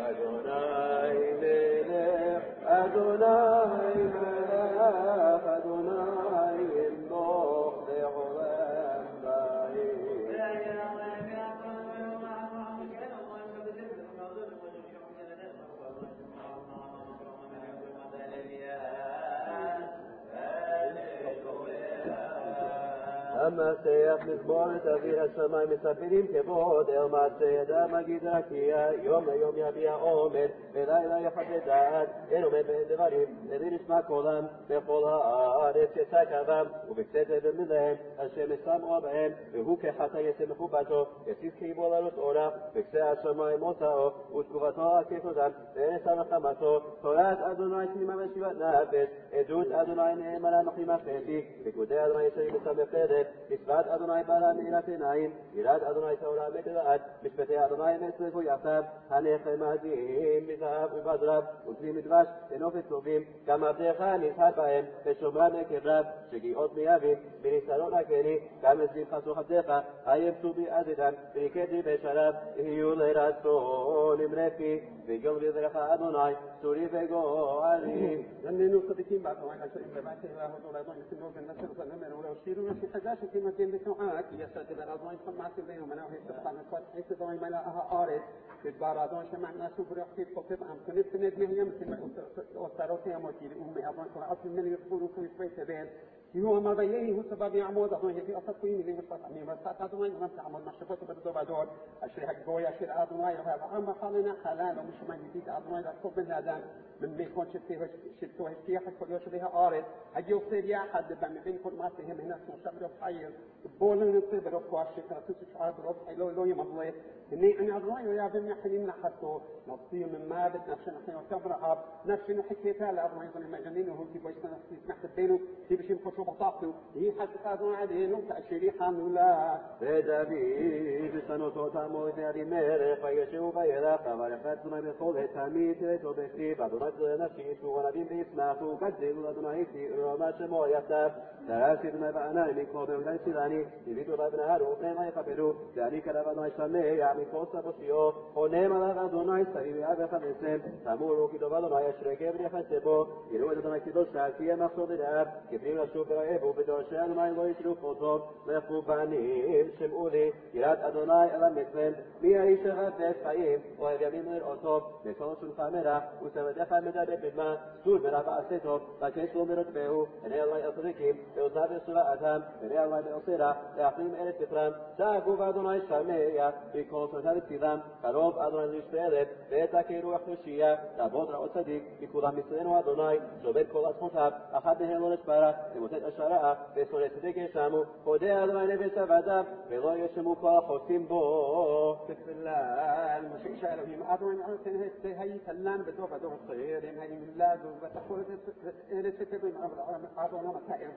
המסך מזמור את אוויר השמיים מספירים כבוד אל מעשה ידה מגיד רקיע יום ליום יביע עומד ולילה יחדד דעת אין עומד בין דברים לבי נשמע קולם בכל הארץ יצא קרבם ובקצת במילהם השם ישמעו בהם והוא כחטא ישמחו בתו יסיס חיבו לרוץ אורה בקצה השמיים מוצאו ותקובתו עקיפותם ונשא נחמתו תורת אדוני תמימה ושיבת נפש עדות אדוני נאמנה מחלימה חטי פיקודי אדוני ישרים מסמכת מצוות אדוני ברא מאירת עיניים יראת אדוני תורה מתלעת משפטי אדוני מצלבו יחדיו הנחמדים מזהב ובזרב וכלי מדבש ונופת טובים גם עבדך נזהר בהם ושומרם מקרב שגיאות מיבים מניסרון הקני גם הזים חסוך עבדך היבצו בעזיתם ונקדי בשרב יהיו לרצון אמרפי ויום בברך אדוני צורי וגואלי لأنه صديقين بعد ما عشان ببعث الله ولا ضاين في النور الناس فنمر ولا وشيرون في حاجات في مكان بسمعات يسأل بلا ضاين فما تبينهم أنا وهي تبقى نقاط حيث ضاين ملاها أرض في البارادون شمع الناس وبرق في الطب أم كنت ندمه يمكن وصاروتي أموتي أمي أضاين كل أصل من يقولون كل شوي تبين هو ما بينه هو سبب يعمود أضاين في أصل قيم اللي مش بس مين بس أضاين ما تعمل مشروع بدو بدور أشري حق جويا أشري أضاين وهذا أما خلينا حلال ومش ما يجيد أضاين الطب من هذا من بيكون شفتوه السياحة كل يوم بها أرض هجي يصير يا حد بما بين كل ما فيهم هنا مشابه حيل بولن يصير بروح واشي كاتوس شعار بروح حيلو لو يوم الله إني أنا أضاين ويا بني حليم نحسه نصير من ما بتنفسنا حين وتبرع عب نفسنا حكيتها لأضاين يقول المجانين وهو كي بيشنا نحت بينه كي بيشي مخشوا بطاقته هي حد قادون عدين وتأشيري حملا بدبي بسنوتو تامو ذي مير فيشوا بيلا فورفتنا بقول تاميت وبكي بعد نفسي ونبي بإسماء قدل أدنى وما شمو يفتر تراسد ما بأنا من قوم من سلاني يبيت ربنا روحنا ما يقبلوا ذلك ربنا يسمى يعني فوسا بسيو ونما لغدنا يستوي أبا فنسلم تمورو كدو بدنا يشرك ابن فنسبو يرود أدنى كدو شاكية مقصود الأب كبير الشوف رأيبو بدور شان ما يلو يشلو قصوب لفوبانيم شمولي يراد أدنى ألم مثل ميعيش غفز خيم ويبيمين من الأصوب لصوص الخامرة وسودخ مدى بما سور برفع السيطب لكيس مرتبه إن الله يصدقهم يوزاد السورة أثام إن الله يصيره يحرم إلى التفرام ساقوا بعضنا الشامية بكوصة الاتفام قروب أدنى الاشتالب بيتاكي روح خشية تابوت رأو صديق بكل مثلين وأدنى شبت كل أصحاب أحده الله نشبارة لمتد أشارة بسورة صديق شامو خدي أدنى نبي سبادب بضا يشمو كل خصيم بو بسم الله المشيش ألوهم أدنى هاي سلام بدوبة دور الصغير إن هاي من الله وتقول إذا تكتب أدنى مسائل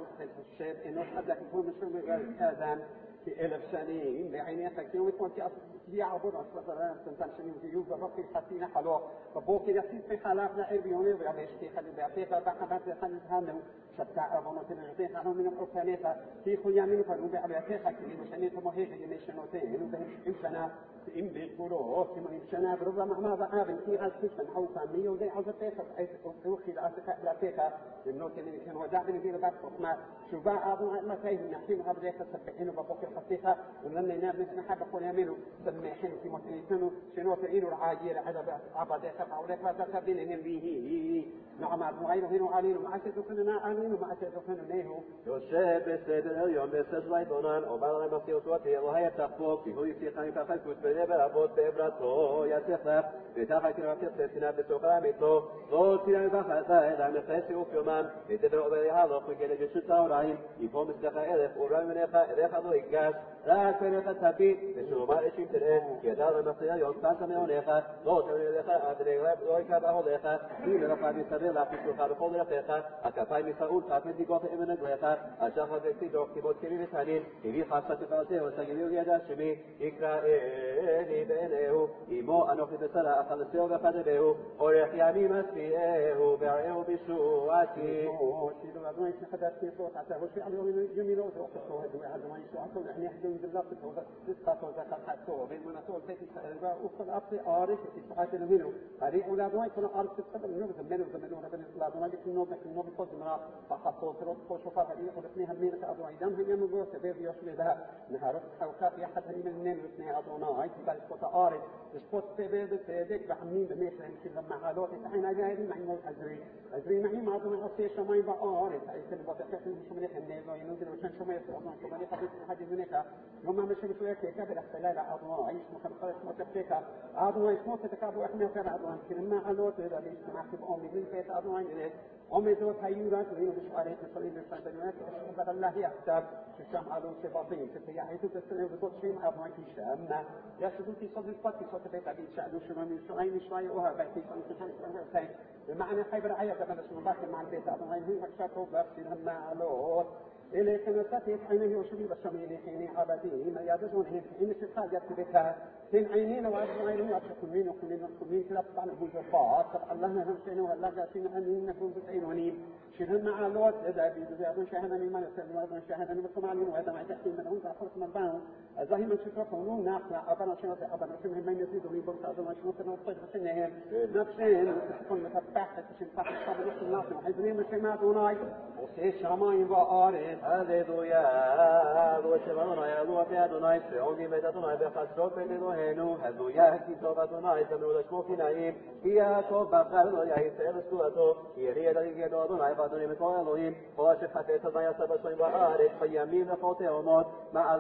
الشيب إنه قبل يكون مشروع الآذان في 1000 سنين بعيني تكتير ويكون يعبد أصلا تنتشني ويجوب رفي حسين حلو فبوك يصير في حالاتنا إربيوني ويعيشتي خلي بيعطيها بحبات خلي هانو شتاء أبونا تنعطيها هانو من الأركانية في خيامين فلو بيعطيها كلي مشانية مهيك يمشنوتين وبهم إمشنا إم بيقولوا كما إمشنا بربما ما ضعاب في عزيزا أو فامية وزي عزتيها أوخي لأسكا لأنه كان وداع بن بير بعض ما شباع أظن ما فيه نحين أبدأ سبحين وبقوك الحقيقة ولما ينام نحن بقول يمينه سمحين في متنيسنه شنو تعينوا العاجير عذاب عبادة فعولة فذكر بينهم به نعم غيره هنا علينا ما أشهدكنا علينا ما أشهدكنا نهو يوشب السيد اليوم بسجل بنان وبعد ما سيوتوتي وهي تخفوك هو يسيقني فخلكوت بنبرا بوت بإبراتو يسيخلف بتاخك رفيق سنة بسوقرا ميتو ضوتي بخطا إذا مخيسي وفيومان يتبرع بها ضوء جل جسد ورعين يفهم استخاء إلف ورمي إلف ضوء الجاش لا كان تتبي بشو ما إشيم تلقى يدار المصير يوم فانسا من هناك ضوء من الإخاء أدري ضوء كابه الإخاء دين رفع بسبيل لا في سوق بقول الإخاء أكفاي مسؤول كافن دي قاف ابن الإخاء أشخاص في دوك تبوت كلمة ثانين يبي خاصة فلسطين وسجلوا يدا شمي إكرائي بينه إيمو أنو في بسرعة أخذ سيو بقدره أوريخ يامي مسيئه بعيه بشواتي شيلوا أدوان يتحدث في صوت حتى وش عليهم جميل وتوقفوا هذا ما يسوعون نحن باللفظ تسقط وزكاته بين مناطول تأتي وصل أصل عارف تسقط منه هذه أولاد ما يكون عارف تسقط منه زمنه ربنا أولاد ما يكون نوب يقص مرا فحصل تروح شوفها هذه ورثنيها منين كأبو عيدان هي من جوه سبب يشوي بها نهار حوكات يحد هني من النين ورثنيها أبونا هاي تبى تسقط عارف تسقط سبب تدك بحمين بمثل يمكن لما حالات تحين أجاهد معي مول أجري معي ما أظن أصير شماي بعارف أي سنة بتكلم شو من النين وينزل وشان شماي أصلا شو من حد منك يوم ما مشي بشوية كيكة بالاحتلال عضوا عيش مخلص متفكة عضوا عيش متفكة إحنا كان عضوا كلمة حلوة إذا ليش سمعت بأمي من كيت عضوا عيش أمي زوج هيورات وين مش عليه مصلي لسان بنوات أشهد الله يحسب شام عدو سبابين فتيا هيتو تسنة وتقول شيء عضوا عيش أما يا سيدي صدق الفتي صوت بيت عبيد شأنه شو من شوي شوي وها بيتي صنع بمعنى خيبر عيا كمان اسمه باكر مع البيت عضوا عيش هو شافوا بس لما علوه إلى كنسات عينه وشبيب الشميل حين عبديه ما يدزون حين شفاء يكتبها حين عينين وعدوا عينه وكمين وكمين كلا طبعا هو جفاء طبعا الله نهم شينه والله جالسين أنين نكون بسعين ونين شنهم مع الوقت إذا بيدوا يعدون شاهدني ما يسألون ويعدون شاهدني بكم عليهم وهذا ما يتحكي منهم فأخرس من بعض الظاهر من شكرهم ناقنا أبنا شنو أبنا شنهم من يزيدوا يبرس أبنا شنو كانوا طيب سنهم نفسين تكون متبحث تشين فحص صبر نفس الناس وحزنين من شيء ما دوناي وسيش شماين وآرد هللويا وشمعنا يا لوح يا دوناي سعودي مدتنا بخسرك بلوهنو هللويا كتاب دوناي سمعوا لشموك نعيم يا توبا قالوا يا يسير سكوتو يريد لك دوناي بعدني مكوى لوهم واشف حفيت ضيا سبسوين وآرد فيامين لفوتي وموت مع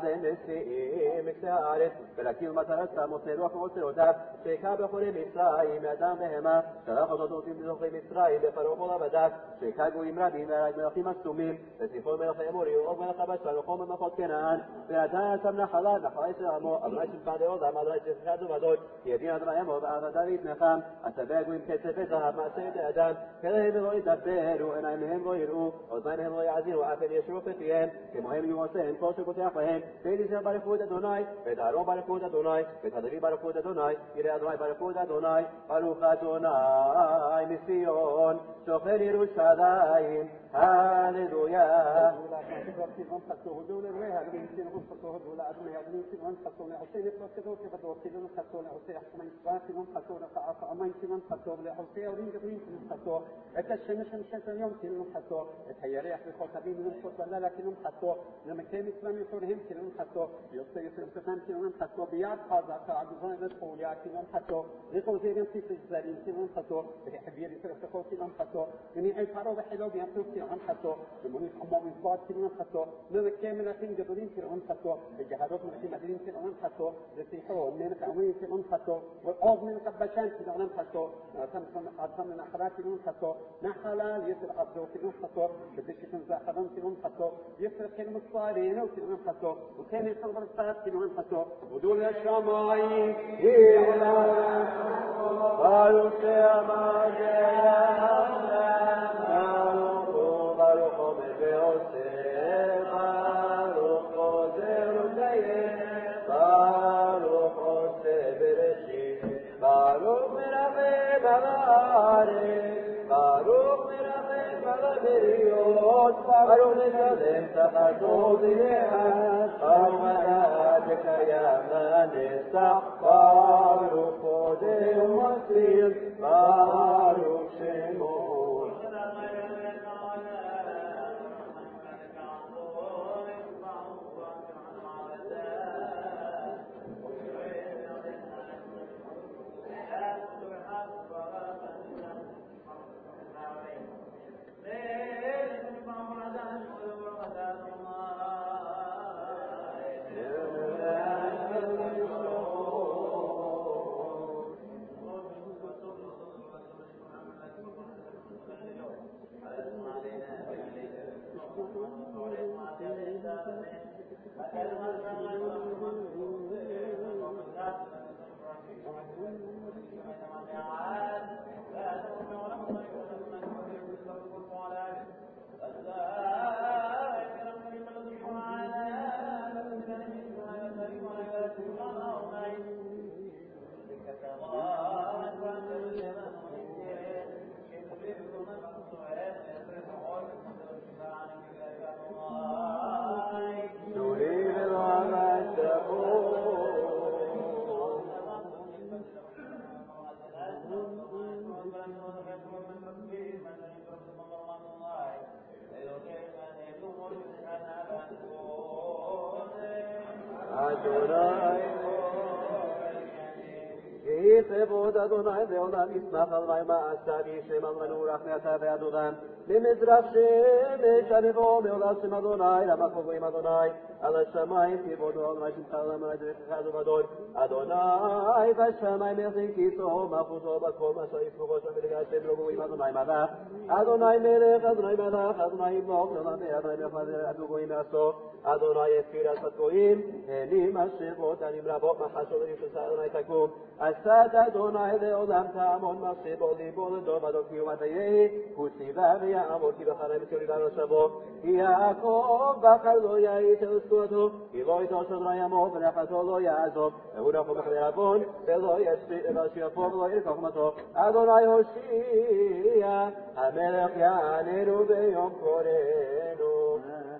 ذي مكسي آرد بلكي المترسى مصير وفوتي وداب شيكا بخوري مصراي مدام بهما تلاخذ دوتين بزخي مصراي بفروق الله شيكا قوي مرادين ملقي مستومين تسيفون ملقي أموري وأول قبس فالقوم المفوت كنان بأتانا سمنا حلال نحوائي سلامو أبنائي بعد وضع مدرائي سيخادو بدوي يدين أدنى يمو بعد داريد نخام أتباق ويمكسف ذهب مع سيد أدام كذا يبغوا يدبروا إن عمهم غيروا وزمانهم غيعزين وعفل يشروا فتيان كمهم يوصين كوشك وتعقهم بيليسا بارفود دوناي بدارو بارفود دوناي بتدري بارفود دوناي يرى أدوائي بارفود دوناي باروخا دوناي مسيون شخير رشادين هاللويا عن خطو المهم أمام الضاد كلهم خطو من الكامل أخين جدولين كلهم خطو الجهادات من أخين مدينين كلهم خطو السيحون من كأمين كلهم خطو والأرض من كبشان كلهم خطو أرض من أخرات كلهم خطو نحلال يسر أرض كلهم خطو بدشكم زاخدهم كلهم خطو يسر كلمة صارين كلهم خطو وكان يصبر الصاد كلهم خطو ودول الشماعي إلى قالوا سيما جاء כבוד אדוני לעולם ישמח עלי מעשי שם עלינו רחמתה ואדונם ממזרח שמש הנבוא מעולם שם אדוני רמח וגויים אדוני על השמיים כבודו אדוני שמך עולם אדוני דרכך ובדור אדוני בשמיים יחזיק כיסאו מלכותו בכל מה שיפרוחו שם ולגעת שם לא גויים אדוני מלך אדוני מלך אדוני מלך אדוני ימלוך לעולם ואדוני מלך אדוני גויים מעשו אדוני יפקיר עצת גויים הנים השבות הנים רבות מחשו לרישת אדוני תקום עשת אדוני לעולם תעמוד מחשבו ליבו לדוב אדום קיום עתיהי הוא ציווה ויעמוד כי בחרי מציוני וערשבו כי יעקב בחר לא יעיש אל זכותו כי לא יטוש אדוני עמו ונחתו לא יעזוב והוא רחום בכדי עוון ולא ישיר אפו ולא ירקח חוכמתו אדוני הושיע המלך יעננו ביום קורנו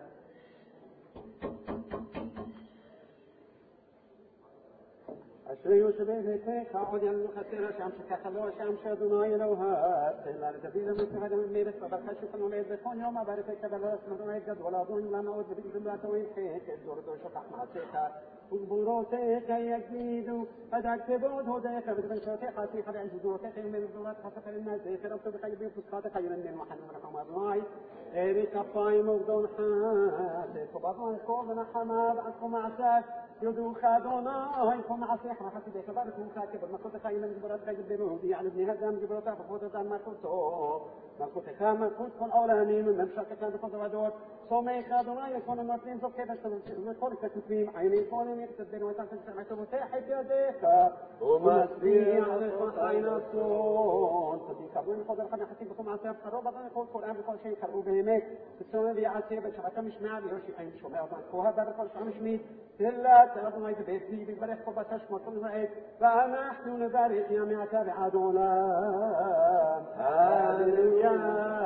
אשרי יושבי ביתך עוד ימנו חסר השם שככה לא השם שאדוני אלוהה אלא לדוד המלך המלך וברכה שולחנו לעד בכל יום אברכך ולא אשמתו עד גדול אדוני לעמוד ובגזמרתו ינחת את דורתו שכח מעשיך וגבורותיך יגידו הדגתבות הודיך ודבנשותיך עשיך ועזוזותיך ומבזורתך ספר נזך רבתו בך יבין פסקתך ירנן וחנון ורחם אדוני אריך כפיים וגדול חסד ובאדוני כל ונחמה ועדכו מעשך יודוך אדוני כל מעשיך וחסידיך ברכוך כבמלכותך אילן גבורתך יגדלו ויעל בני אדם גבורתך וכבוד אדם מלכותך מלכות כל עולמים וממשלתך בכל דור סומך אדוני לכל הנוטלים זו כבש וכל הכתובים עיני כל הם יתדברו את השם שפותח את ידיך ומצביע לך עין אסון תתקבלו לכל דרך הנכסים בכל מעשי הבשרו בדן כל קוראם וכל שהם קראו באמת תצאו ויעשה בשבתה משמע ויושי חיים שומע אדוני כוהה בכל שעה משמית תלת אדוני בביתי וברך כל בשר שמו כל רעד ואנחנו נברך ימעתה ועד עולם הללויה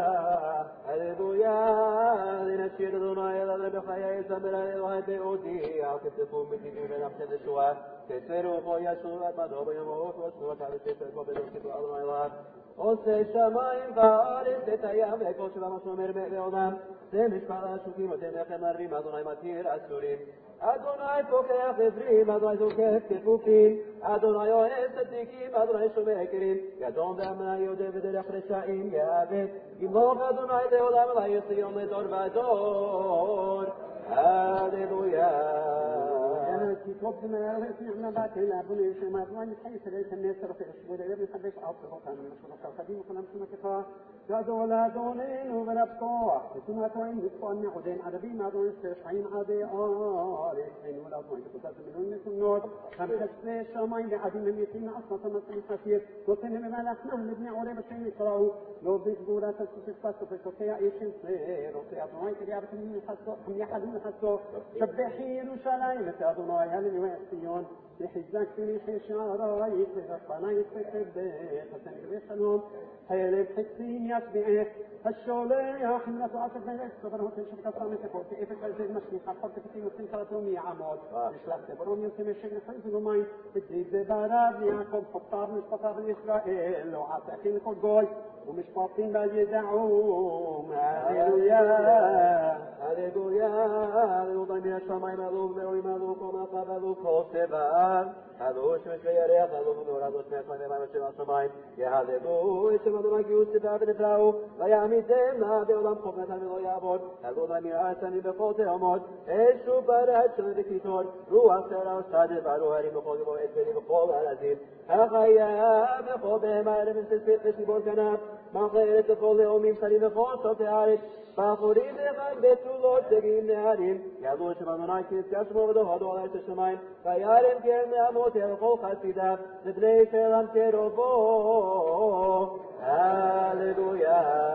הללויה לנשיר אדוני אל אדוני בחיי זמר אלוהי באודי אל תפתחו מדינים ונמצא לשועה תצרו כל ישור את מדו בימות ושנות על ספר כל בדוסיתו אדוני אלוהי עושה שמיים וארץ את הים וכל שבמה שומר בעולם זה משפט השוקים אתם לכם מרבים אדוני מתיר אסורים אדוני פוקח עברים, אדוני זוכף כפופים, אדוני אוהב צדיקים, אדוני שומע יקרים, ידום ואמנה יודע ודרך רשעים יעבד, ימלוך אדוני לעולם עלי ציון לדור ודור, הללויה. כי טוב שמארץ נענה בת אלה אדוני שם אדוני מתחייס אליך נסר ופרש ודרב לחדש עשר אותנו ושנות החדים וכולם שומעתך גדול אדוננו ונפתוח ותומתו אין נפוען מעודן ערבים אדוני שרשעים עדי ארץ אינו לאדוני כתוצאת מילואים נתונות חסרי שמיים ועדים ממיתים לעצמת המסכים חסיר נותנים ממלאכנם לבני עורב השם יקראו לא בגבורת הסופספס ופסוקיה איש סר עושה אדוני כריאה וחמייחדים לחסו שבחי ירושלים את אדוני הללויה ציון יחזק פניחי שערייך ורחמנייך וחבך חסן גבי שלום הילד חצים ישביעך השולח אם נתו עשת מלך סברנו תמשך כסרה מתפור כאפת ועזד משליחה חור כפתים וצים חלטו מיעמוד נשלח תברון יוצא משם נחריז ולומי תדיד ברב יעקב חופתיו משפטיו לישראל לא עשכים לכל גוי ומשפטים בל ידעום הללויה הללויה הללויה מן השמיים הלו ואורים הלו כל מלכה הלו כל סבב הלו שמש וירח הלו ונור הלו שמש מים ומים השם השמיים יהללו את שם אדוני גיוס סבב ונפלאו ויעמידם לה בעולם חוב נתן ולא יעבוד הלו לה מראה שנים בכל תאומות אשו ברד שונה וכיתות רוח סערה ושד ועלו הרים בכל גבוה את בני בכל הרזים החיה בכל בהמה למסספית ושיבור כנף מאחרת בכל לאומים שרים בכל שוט הארץ בחורים לכאן בתולות שגאים נערים יעלו שם אדוני כי נזכר שמו ודוהדו על ארץ השמיים וירם כן מעמות אל כל חסידיו לבני ישראל עם קרובו הללויה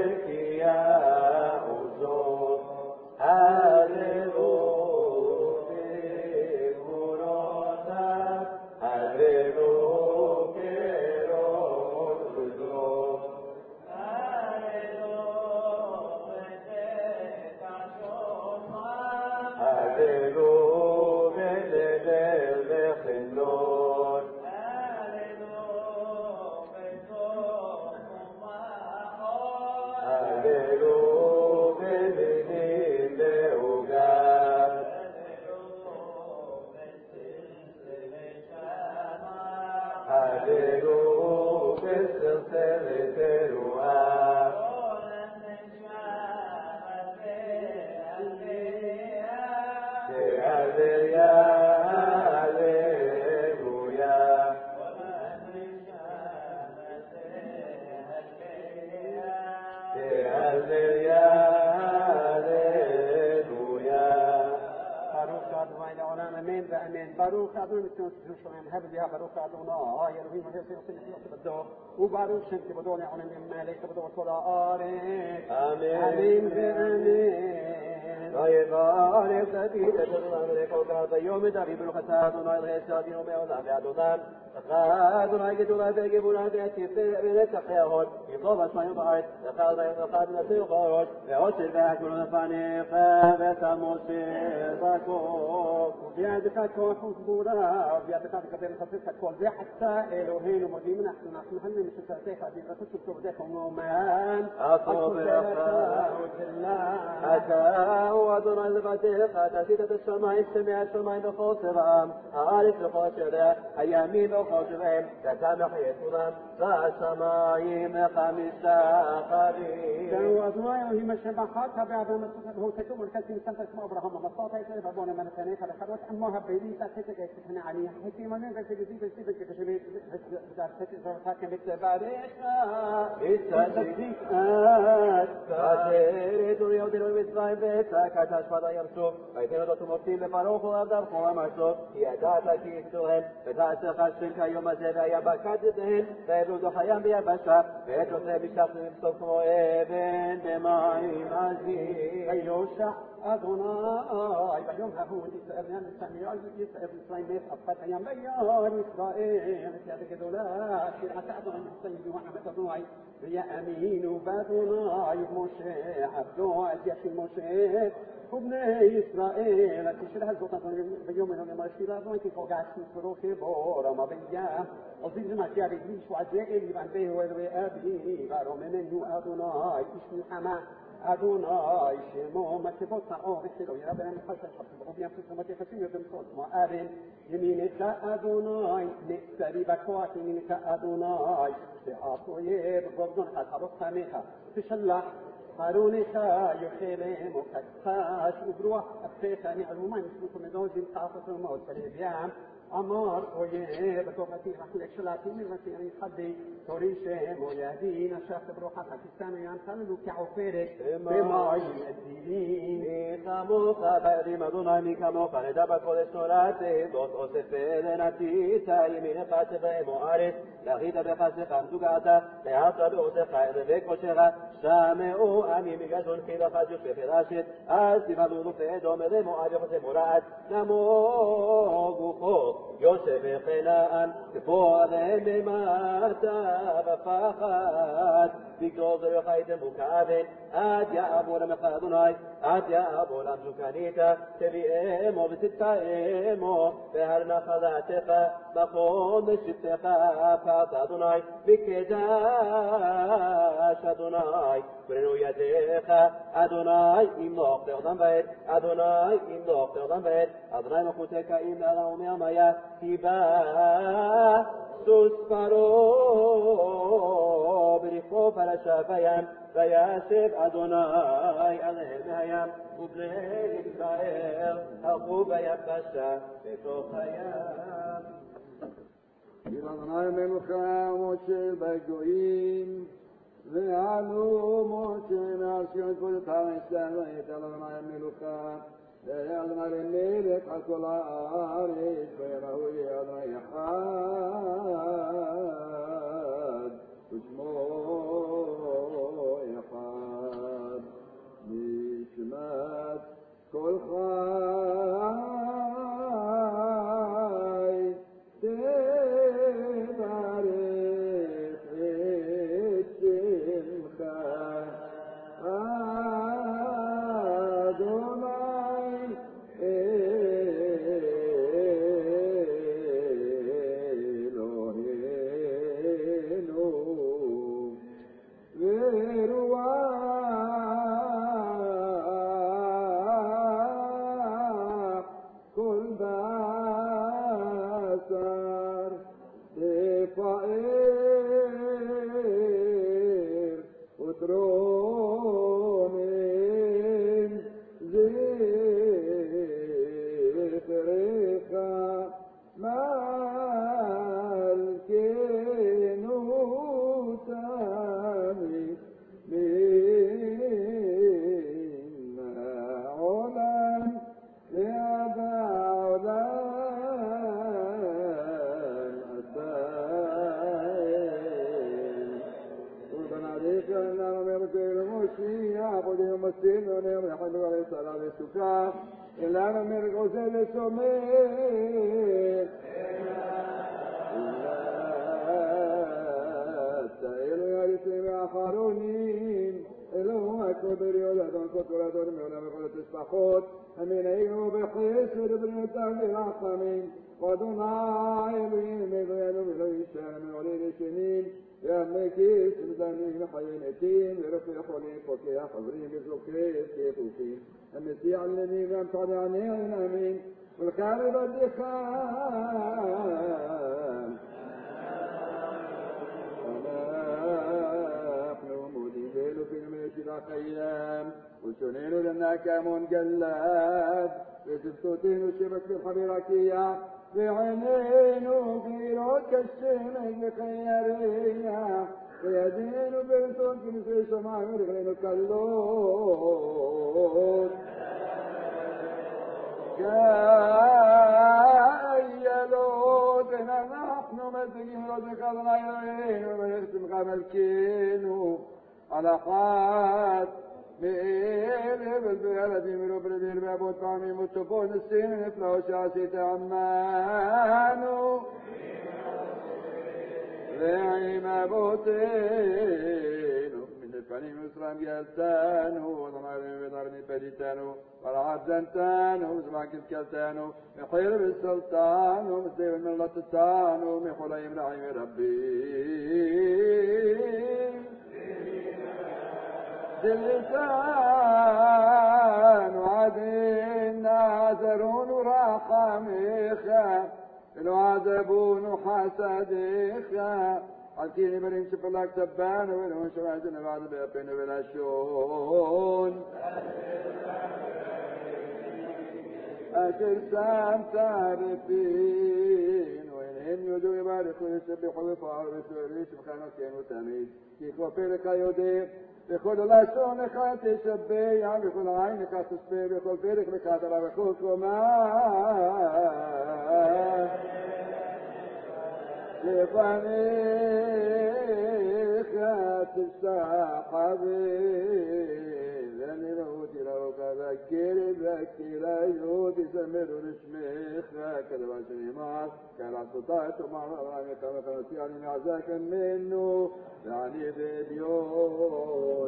ברוך אדוני מתקנס ירושלים, הבדיעה ברוך אדוני, אלוהים הגסי עושים את יסודו, וברוך שם כבודו לעולם ימלך כבודו כל הארץ. אמן ואמן. ויברך דוד את אדוני לכל כך ביום דוד ברוך אתה אדוני לחסד אבינו מעולם ועד עולם. לך אדוני גדולה וגבורה ונצח ההוד, יבוא בשמיים בארץ, לך ונשיא ובראש, ועושר והגבול לפניך ותמושר בכל. ובידך כוח וגבורה, ובידך תקבל לחפש הכל, וחצה אלוהינו מודיעים אנחנו מחלמים משתתך, בעזרתו של טובתך ומאומן, ברכה אתה הוא אדוני לבדך, תעשית את השמיים, שמי השמיים בכל צבעם, הארץ בכל שריה, הימים בכל שבהם, ואתה מחיה את כולם, והשמיים לך משתחווים. זהו אדוני אלוהים אשר בחרת באדם והוא כתוב מרכז נשמת את שמו אברהם, המסעת את רבון המלכניך, וחרות עמו הבילי תעשית את תכנה עלי, חצי מלא וחצי וסיבן כתשמית, ודעשת זרותך כמצבריך, הצדיק את, כאשר אדוני אודנו במצרים וצעקת השפעת הים סוף, ויתן אותו תמופתים לפרעה ולעבדיו כל ארצו, כי ידעת כי יפתוהם, ותעשה חשבים כיום הזה והיה בקד ידיהם, ויבלו הים ביבשה, ואת עושה משתחווים בסוף כמו אבן במים עזים. ויושע אדוני ביום ההוא ישראל ישראל מצרים הפת הים וירא ישראל את יד הגדולה אשר עשה אדוני מצרים ורחמת אדוני ויאמינו באדוני ומשה עבדו על יד של משה ובני ישראל תשאל הזאת אדוני ביום ההוא אמר שתילה אדוני כי פוגש מספרו כבור המביה עזיז מגיע בגליש ועזה אלי וענבהו אלוהי אבי ורוממנו אדוני איש מלחמה אדוני שמו מצבות צרעו וחילו יראה בהם חשש חשבו ביים פסומות יחסים יותר מכל כמו אבן ימינך אדוני נצרי בכוח ימינך אדוני שעשו יב גובדון חסרות חמך תשלח חרונך יחלם וכתחש וברוח אבך נעלומה נשמות ומדוזים תעפת ומות בלבים אמר אויב בתוכתי רחלק שלטי מלבטי אני חדי תורי שם ויהדי נשפת ברוחת הכיסנו ינתנו כעופרת במים עדינים מי כמוך בעדים אדוני מי כמוך נדע בקודש נולדתי זאת אוסף ונתית ימינך צבעים ארץ להחית בחסך המזוגעת להרת באוסך ובקושך שמעו עמי מגזון חילך יושפך רשת אז תבלו לופי דום ומואב יחוסם מורעת נמוגו חוק יוסף וחנן תפור עליהם במטה ופחד בגדול זה יחייתם וכאבן עד יעבור למך אדוני עד יעבור למזוקנית תביאמו ותתאמו בהר נחלתך מכון בשבתך פעת אדוני מקדש אדוני ברנו ידיך אדוני ימלוך לעולם ועד אדוני ימלוך לעולם ועד אדוני מלכותך אם לעולם ומעמיה תיבא סוס פרעה ברכבו פרשה בים וישב אדוני עליהם מהים ובני ישראל הלכו ביבשה בתוך הים. אדוני מלוכה ומשה בגויים ועלו משה מעל ציון כל את הארץ ואת אדוני מלוכה ואדוני למלך על כל הארץ ויראו אדוני אחד ושמו אחד ونبكي الموشية بدي ومسين ونبكي حلوة لسالة لسكا إلا نمر غزل سمين إلا يرسل آخرين إلو أكبر يولدون كتولدون ميونا بقول تسبحوت أمين أيو بحيسر بنتان العقمين ودنا إلوين ميضيانو بلويشان من وليد سنين يا مكيس مدنين حينتين برفع حولين فوكي حضرين بزوكي سيفوكين المسيح الذين أمتعني عنين أمين والخارب الدخان في الميت الأخيام وسنين لنا كامون جلاد وزبتوتين وشبك بالحبيركية في عينين وفي كالشمس بخيارية في يدين وبنتون كمسي سماع مرغلين وكاللوت كايلوت نحن مسجين رزق الغيرين ومنسم خمالكين على قاد بإيه بالبلد من ربر الباب والطعمي متفون السين نفلو شاسي تعمانو لعيم بوتينو من الفني مسرام جلتانو وضمارين بضرني فريتانو والعبدانتانو وزمان كالتانو محير بالسلطانو مسيب من الله تتانو محولي من عيم ربي اللسان وعدين ناظرون وراحميخا العذبون وحسديخا عالكيني برين شف الله كتبان ولون شواجنا بعد بيقين بلا شون أشر سام تعرفين وإنهم يدو يباركوا يسبحوا ويفعلوا ويسوريش مخانو كينو تميز كيكو فيركا يودي بكل لسانك تسبيح بكل عينك تسبيح بكل فيرك بكاتر بكل كمان لفنيك تستحبين لأني نهوتي لو كذكر ذكر يهودي سمر نشميخ كذبا سنمار كلا سطاعت ومعنى الله كما تنسيعني معزاك منه يعني بيديون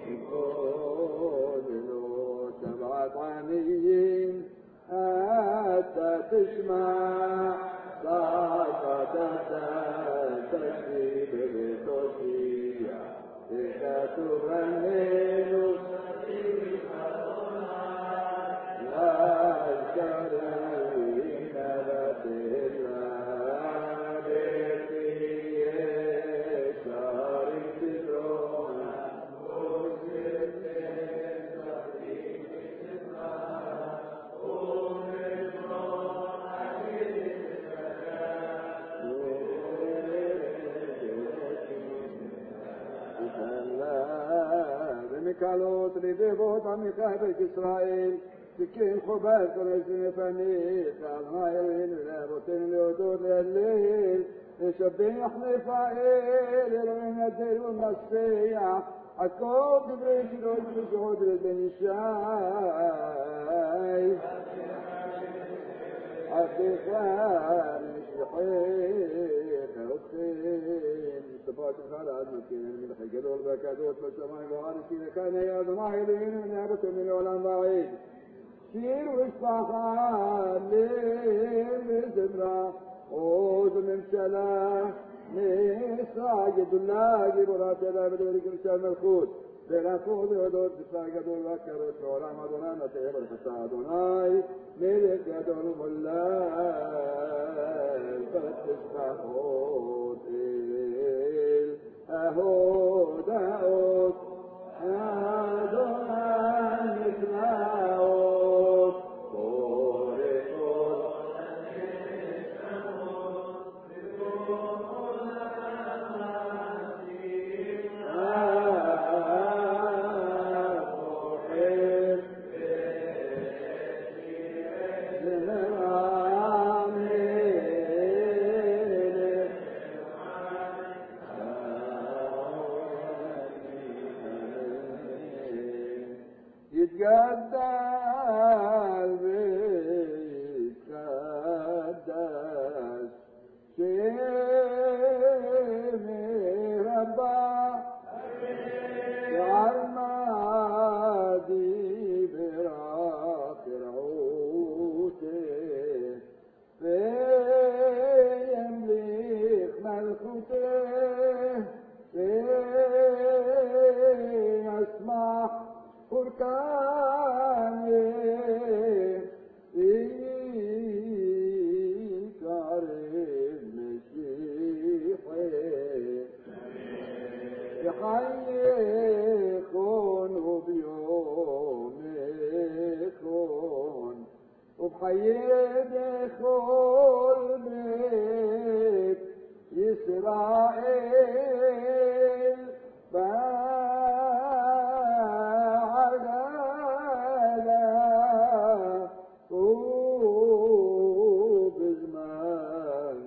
يقولوا سبعة عنيين حتى تسمع صعقة تشريب بتوشيع تغنين لا الكريم لا كالوت لديبوت عمي خابك إسرائيل سكين خباز ونزل فنيق الغايرين لابوتين لودود الليل يشبين حنفائيل يروين الدير والمسيح عكوب جبريل شروج بشهود للبن الشاي عبدي خان الشحيق وخين صفات الخالد مسكين من الحجر والبكادوت والسماء وعارسين كان يا ضمائلين من يابس من العلم بعيد شير وإصفاحان ليل زمرة عوز من سلام ساجد الله برات الله بدورك الشام الخود بناخذ ودور بساجد الوكر وشورا مدنا نتيب الفسادوناي ملك يدون ملال فتسبحوت أهود أهود أدونان مثلاوت يتقدس بيتقدس شيمي ربا عالمادي براك رعوته في يملك ملكوته في يسمع بركاني في قريب مسيحي يحييكون وبيوم يكون وبحيدخل بيت إسرائيل بعدها وبزمان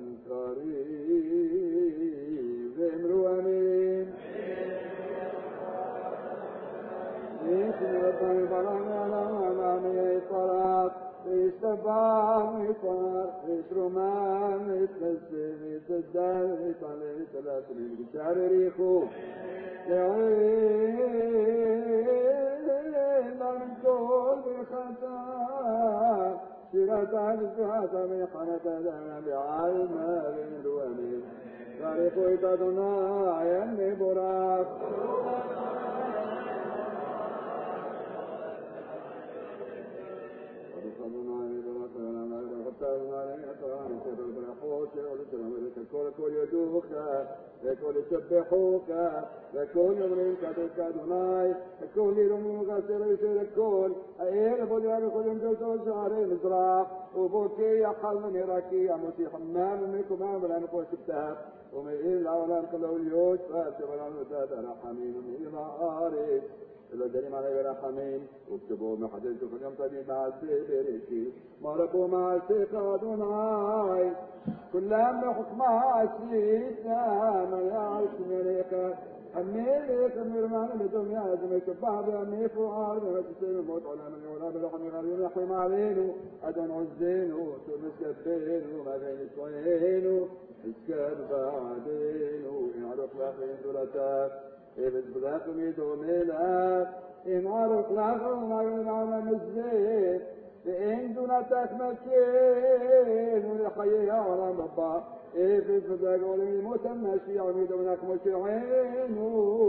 قريب امروا امين يسمى البرامي يطرق يستبعم يطار يترمان يتنسل يتدل يطلع يتلاتل يتشعر ريخو يعين من كل بالخطا شرات عجزها سميحنا تدانا بعلم بين الوامين تاريخو يتدنا يمي براك الكل يدوك الكل يسبحوك الكل يمرين كدك أدوناي الكل يرموك سير يسير الكل أيل بوديان الكل يمجلتوا شعرين مزراح وبوكي يحل من راكي أموتي حمام منكم أمر أن قوة التهاب ومئين العالم كله اليوش فأبتبران وتاد رحمين من العارف إلا دليم عليه برحمين واكتبوا محدثوا في اليوم طبيب مع السيبريكي مرقوا مع السيقادوناي كل أمر حكمها السيسام يعرف مليكا الملك المرمان بدنيا زمي كباب أمي فعال بما تسير الموت على من يولى بلحم غريب يحرم علينو أدن عزينو ترمس كبينو ما بين سوينو اسكب بعدينو يعرف لحين دولتاك إبت بذاكم يدوميلات إن عرق لغم وينعم الزيت لإن دونتك مكين ولحيه عرام ربا إبت بذاكم يموت المشي عميد منك مشيعينو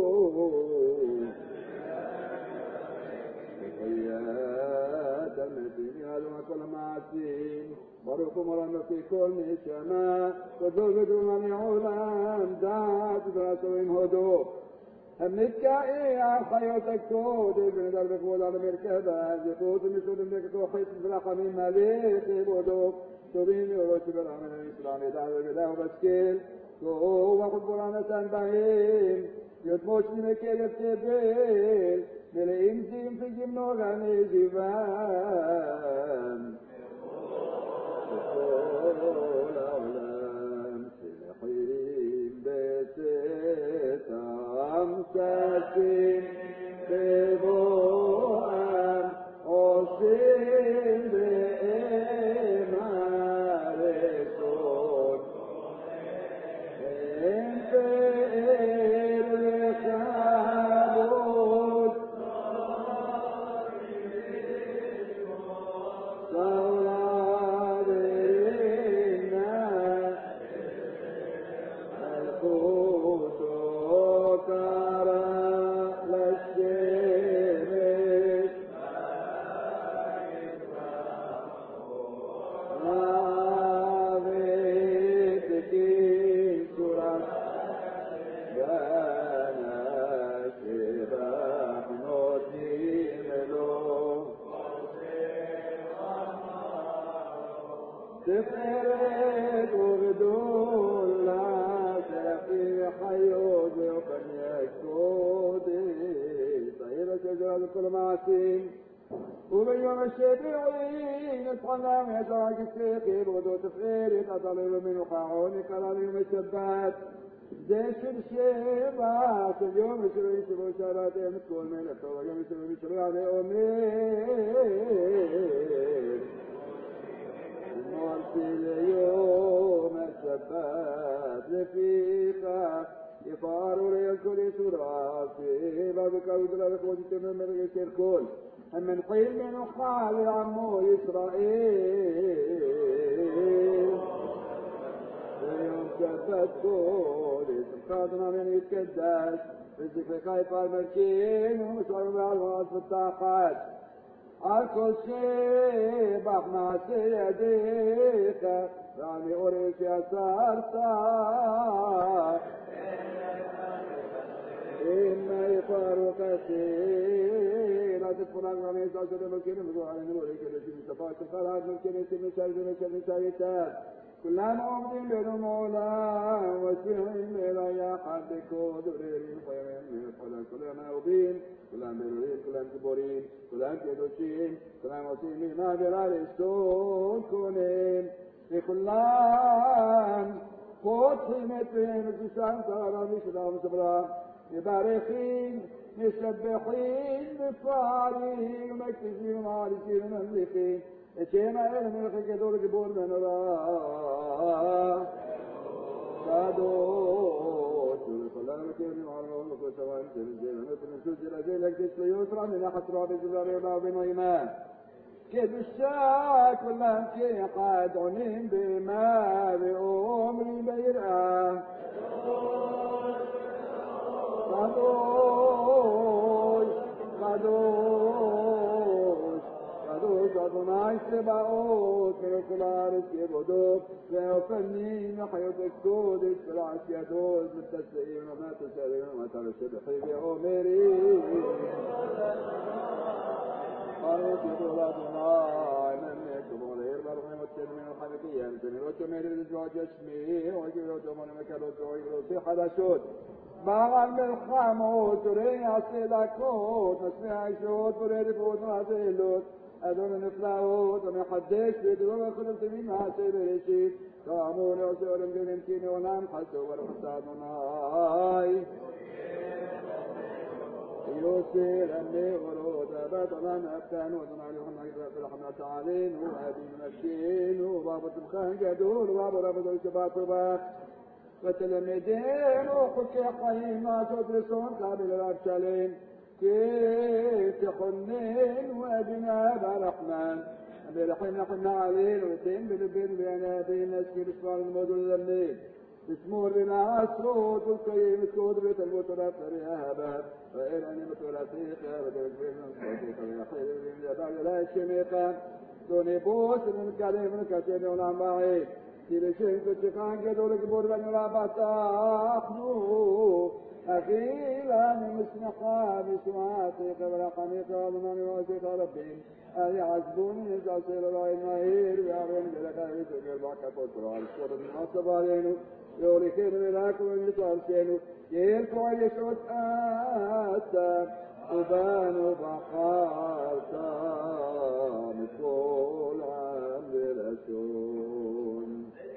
حيات المسيح هذا كل معسين باركوا مرنا في كل نشما وذوبدوا من يعولم ذات براسوين هدو همتكائي عن خيوتك تود ابن دربك ولا المركبة يقود مثل انك توحيد زرقا من مليك بودوك تبيني ورسل الامن الاسلام دعوة بله بسكيل هو قد برانة بهيم يتموش منك يتبيل ملئين زيم في جمنو غني زيبان تقول أولام سلحين بسيطة أمسكين ببوام أصين بإمارسون انفئر لخابوت صورنا القوت كرا للشمس رابطك سرى جانا شبح نتيملو تفرد وغدول لا تفي حيوز وقن يكودي طيبة شجرة كل معسين وبيوم الشبيعين اصحنا ويدرك السيقي بغدو تفغيري تطلب من وقاعوني كلام يوم الشبات زيش الشيبة اليوم يسوي يسوي شراتين كل من الطوى يوم يسوي يسوي على أمير المرسل يوم السبات رفيقا يفار ليكل سراسي بابك ودلا بقوة من رئيس الكل من حين من خال عمو إسرائيل يوم سبت كل قادنا من يتكدس رزق خايف المسكين ومسعر بالغاز بالطاقات الكل شيء بحنا سيديك راني أريك يا سارتا إما يفارق السين لا تدخل عن غميس عشر ممكن مزوع عن نورك التي مستفاك الخلاص ممكن يسمى مشارج سايتات كلنا مؤمنين بالمولى واسمهم إلى يا حدك ودريرين خيرين من الحلال كلنا مؤمنين كلنا برورين كلنا كبورين كلنا كدوشين كلنا مسلمين ما برار السون كونين في كلان قوت خيمتين وكسان ترى مشرام سبرا يباركين مسبحين بفارين مكتزين وعارسين مملكين اتشينا إلى ملكك دور جبور من الله سادوش ولكلنا مكيرين وعلمهم وكل سواء سنجينا مثل نسوز الأجيل لكتش ليسرى من أحد رابط الزرار الله بن وإيمان كيف الشاك كلهم كي قادعونين بما بأمر بيرآه قدوس أدوناي سباوت من الكلارس يبدوك ويوفنين حيوت الكودس فرعس يدوز بالتسعين وما تسعين وما ترشبحي بأمري قريت يقول أدوناي من يكتب غير برغم والتنمين الحنكية يمتني وتمير الزواج اسمي ويجب يوتمون مكالوت ويجب حدثوت باغن بالخاموت ورين عصيدكوت نسمع عيشوت ورين فوت وعزيلوت أدون نفلاوت ونحدش بيدوم وخلص من عسي بريشيت قامون وسؤول بممكن ونام حسو ورحمتانوناي يوسير أمي ورود أبطنا نفتان وزنع لهم نجد في الحملة علين وأبين مسكين وبابا تبخان جدول وبابا ربط الشباب طباق وتلميذين وحكي قيمة تدرسون قابل الأبشالين كيف تخنين وأبناء الرحمن برحم نحن عليل وتين بلبين بين نسكي بسوار المدن الليل بسمور بلا عصروت والكريم سكود بيت المترات ريابا وإلاني متولاتيقا وتلقين من صوتيقا ويحيل من جبال لا الشميقا دوني بوس من كريم من كتين ونعم بعيد كيف شيء تتقان كدولك بوربان رابطاقنو أخيلا مسنقا بسواتي قبل قميقا ومن واسق ربين أي عزبوني يزعصير رأي مهير ويعرين بلك أهيتك البعكة فترى الشور من أصبارينو يوليكين ملاك ومن يتعرسينو يلقوا يشعد آتا وبانو بقارتا مثل عام بالأسون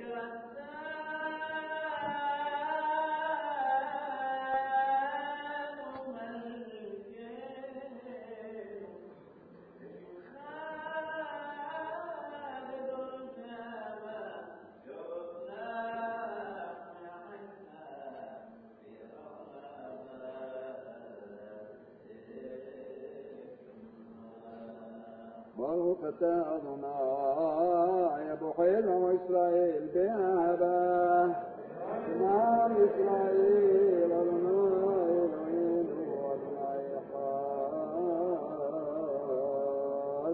بركة أدوناي أبو حيل وإسرائيل بأباه إمام إسرائيل أدوناي العين وأدوناي حاد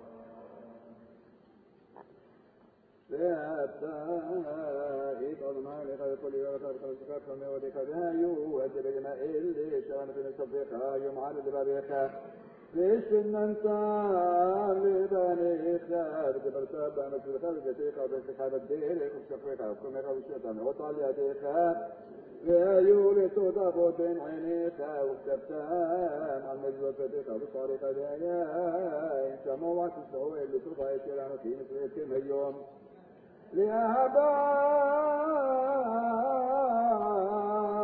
بأبتائب أدوناي لغاية كل يوم خلصك خمي ولك بهايو وأجب جماء اللي شغل في نصفقها يوم عالد بابيخا ليش الننصار لبني خار كبرتاب أنا في الخارج دقيقة بس خارج دقيقة كشفيقة كم يقول الشيطان وطالع دقيقة ويولي تضرب بين عينيها وكتبتان عن مجلس دقيقة بطريقة دقيقة إن سموات السهوة اللي ترضى يشيران في مثل كم اليوم لأبا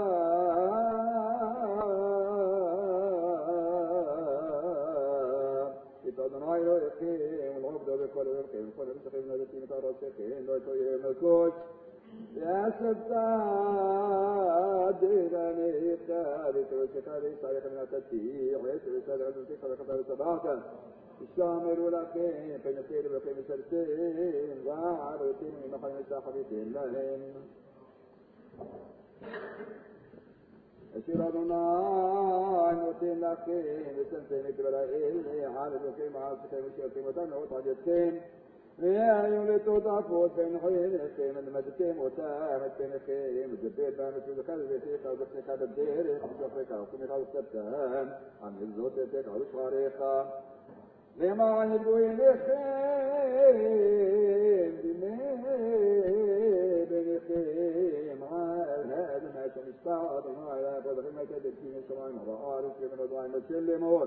בכל הולכים, כל המשכים נדתים את הרוצחים, לא תהיה מלכות. יעשבתה דרניך, ותרוצך ויצריך מן התתיך, ותרצה עזרתך וחתה וסברת. ישתמרו לכם, פנתנו לכם וסרתם, וערותים ממחיים וסחביתם להם. אשר אדוני נותן לכם ושמתם את דבריהם על אלוקים מעשיכם ושארתם אותם לאות על ידכם והיו לטוטפות בין חייניכם ולמדתם אותם את פניכם ודברת בהם את מלכה וביתך ובפניך בדרך ובספרך וקומך וסבתם על מזות ביתך ושעריך למען ידעו עיניכם ביניכם על هذا ما تمسطع أدنى إلى قدرهم يتدركين السماء والأرض من أدعاء مسلمون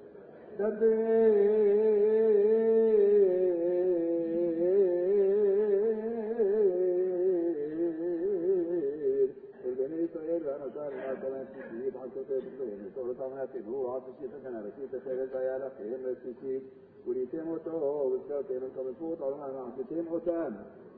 البني إسرائيل وأنا صار ما كان تسيب عن كتاب الدين صورة من أتبوه عن تسيب كان رسيت سيرت يا لخير رسيت وليتم وتوه وسكرتين الكمسوط على ما عمتين أتام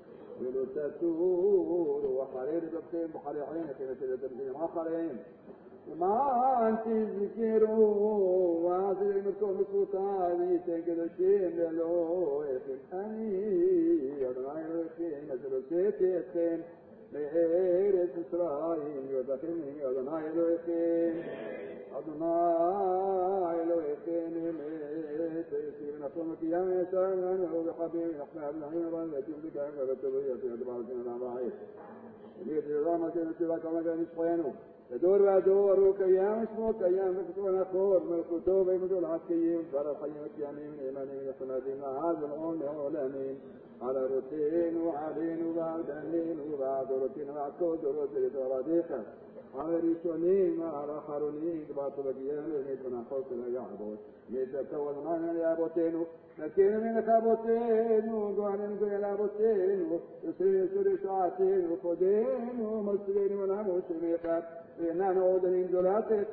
ولتسور وحرير بقيم بحريحين كما تدرسين آخرين ما أنت ذكروا وعزل المركوم السلطان ليتنقل الشيم للو يخيم أني أدنى يخيم أزل سيتيخيم لإيرس إسرائيل يدخيم أدنى يخيم أدنى يخيم تيسير نفسهم كيام يسارنا وبحبيب نحن أبنعين رأيتهم بكائم وبتبرية يدبارتنا العبائي وليت الرامة كانت لك ومكان إسقينه يدور وادور كيام اسمه كيام مكتونا خور ملكوتو بيمدو العسكيين فلا الحيين الكيامين من إيمانين من حمادين هذا العون علامين على روتين وعلين وبعد أنين وبعد روتين وبعد كود وروتين وراديقا على ريسونين وعلى خارونين باطل القيام ونيت من أخوص لا يعبد يتكون معنا يابوتين لكن من خابوتين وقوانين قيل يابوتين يسري شعاتين وفودين ومسلين ونعموش ميقات إننا نعود من ذلاتك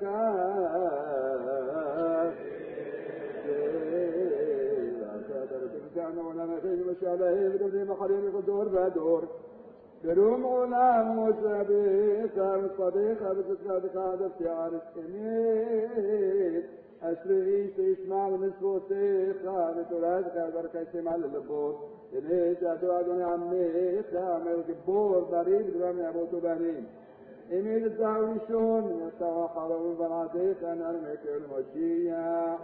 كان ولا شيء مش عليه بدون محرم الدور بدور بروم غلام وسبيك والصديق بتسعدك هذا اختيار السميت أسرعي تسمع من صوتك بترازك بركة يسمع للبور إليك أدعوني عمي خامل كبور بريد برمي أبو تبانين إميد الدعوشون يتوحر بالبراديق أن أرمك المشيع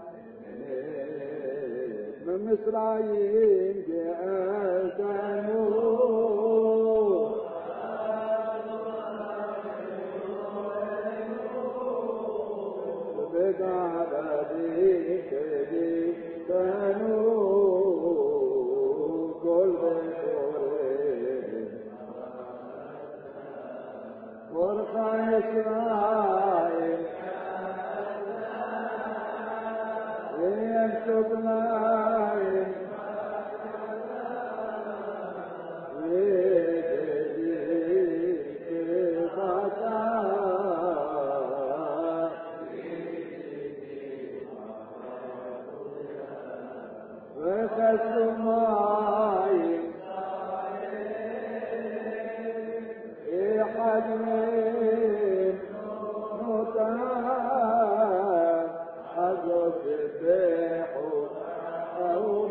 من مصرايين جاءت نور بقى بديك دي تنور كل بخورين ورخان إسرائيل يمسك نايم ويجري خطا وخس مايم حجمين نطاق أزوج البيحو أو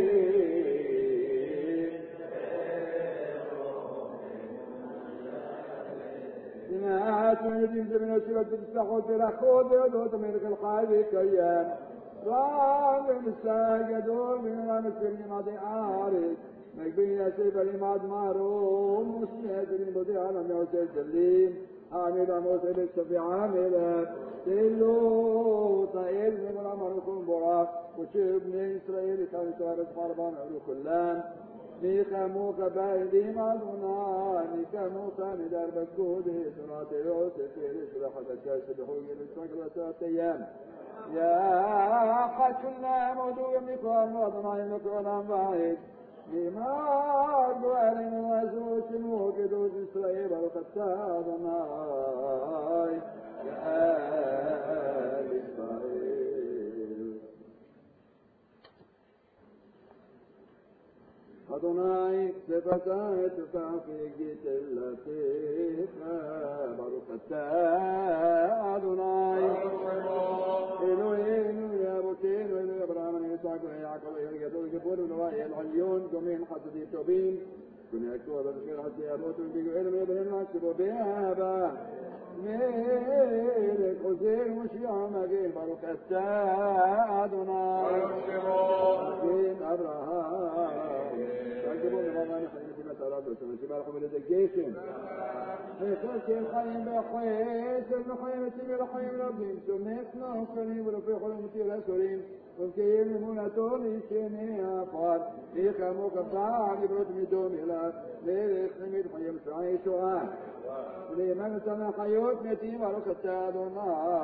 بيه سمعت من يدين من السبب تستحوذ برخوض يدوت منك الخالي كيان رام الساجدون من رامك في الماضي عارض مقبين يسيب الإماد ماروم مسيحة المضيع على موسى الجليم عامل موسى بالسفي عاملا تلو طائل من الأمركم براك وشيب من إسرائيل كان يتوارد فربان عرو كلام ميخا موكا بايدهم أدونا ميخا موكا مدار بكودي سرات يوسف يرسل حتى كاسب حوي للسكرة 3 أيام يا حكنا مدو يملكون وضنا يملكون بايد بما أرضوان وزوج موكدوز إسرائيل وقتادنا يا إسرائيل אדוני צפתה תפקיד תלתך ברוך אתה אדוני אלוהינו לאבותינו אלוהי אברהם ויצחק ויעקב אלוהי גדול גיבור ונורא אל עליון דומים חסדים טובים ונעקבו בבקר חסדי אבות ובגואל מבהם ועצבו באהבה מלך עוזר ומשיח מגן ברוך אתה אדוני מגן אברהם תעקבו במראה נחיים משימת הרב ושמשימה לכם ולדגשם וחסר חיים בחסר וחיים עצים ולחיים רבים שומץ נופלים ולפי חולים מותיר הסורים ומקיים אמונתו לשני הפער איך עמוק הפער לברות מדום אליו מלך חמיד חיים שעה ישועה ולאמן אותם החיות מתים ברוך אתה אדוני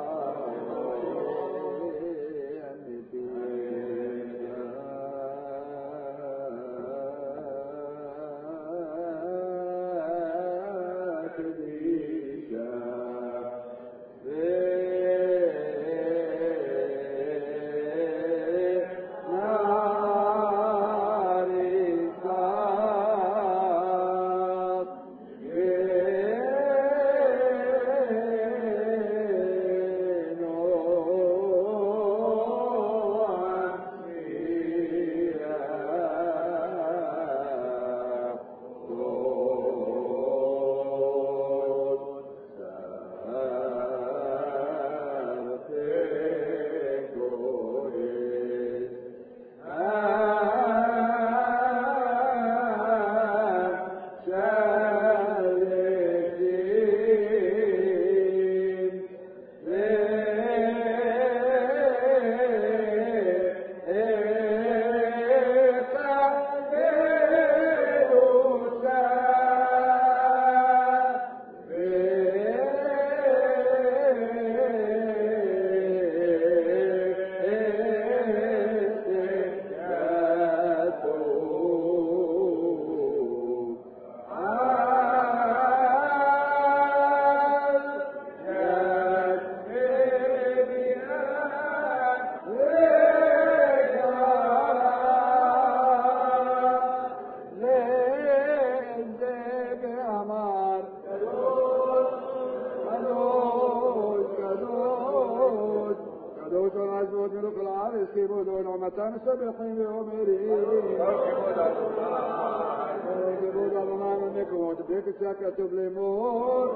כתוב לאמור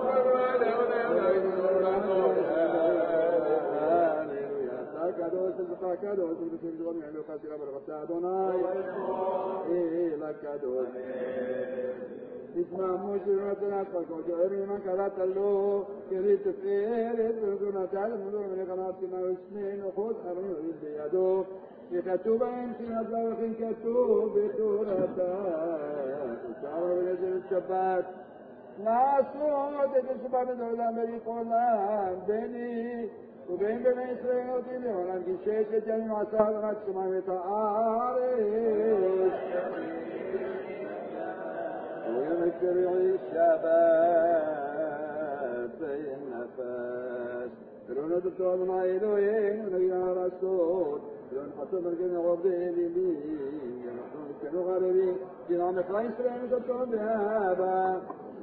אתה קדוש אתה קדוש ובשם דרום יעלו חסירה ברחתה אדוני אל הקדוש תשמע משה ונתנת פרקות ואומרים מה קראת לו כדי תפארת ונתת למדור מלך הנאפתימה ושני נוחות חרמים רבים בידו וכתוב בהם שירת ברכין כתוב בתורתה ושאר ולזה לשבת לעשות את השבת בדורדם בריך עולם ביני ובין בני ישראל אותי לעולם כי 6 ימים עשה אדוני את השמיים ואת הארץ ויום השביעי שבת בין נפש ולא נתתו אדוני אלוהינו ונגיד לעשות ולא נחתו מרגל עובדי אלילים ואנחנו נתקנו חרבים כי נעמך ישראל נתתו באהבה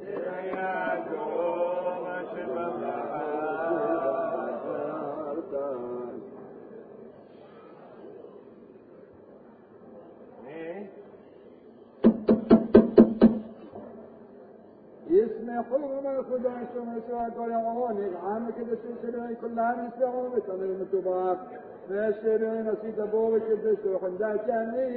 يسمحوا ما يخدعوا يسوع كل يوم عام كده سيسروا كلهم يسمعوا بتمر المتوبة ما يسروا نسيت أبوه كده سوح داكني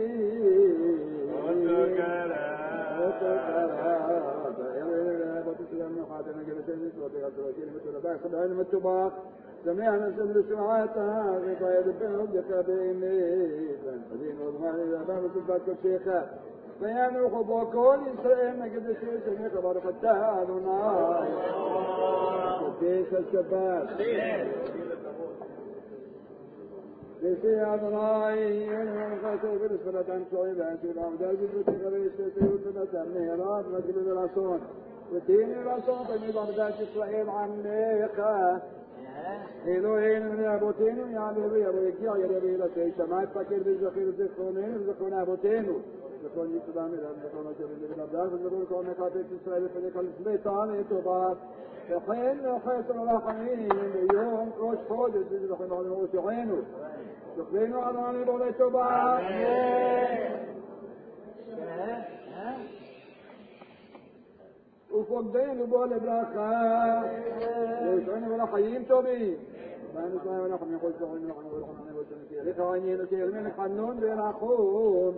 وتسلم خاتم جلسين وتقدر كلمة رباك خدعين المتوبة سمعنا سمر سمعاتها غطايا دبهم بكابيني فانفذين وضمان إذا بام سباك الشيخة فيانو خبو كل إسرائيل نجد شيء سميك بركتها أدوناي قديس الشباب قديسي أدوناي من خاسر بالسفرة عن شعيب عن شعيب عمدال جبرتي غريش سيوت نتر مهراب نجل الرسول ودين الرسول طيب عمدال إسرائيل عن ليخا אלוהינו מאבותינו יעלה ויבוא יגיע יראה ילתי שמעת פקד וזכיר וזכרוננו וזכרון אבותינו זכרון יסודם אליו זכרון אג'רים לבדל וזכרון כל מחפש ישראל לפני כל סביתה לטובת וכן חסר רחמים ביום ראש חודש וזכרון על ראשנו זכרנו עלינו בו לטובת ופקדנו בו לברכה וישענו ולחיים טובים ונשמע ונحن نقول سبحان الله ونحن نقول سبحان الله لك عينين وسير من حنون برحوم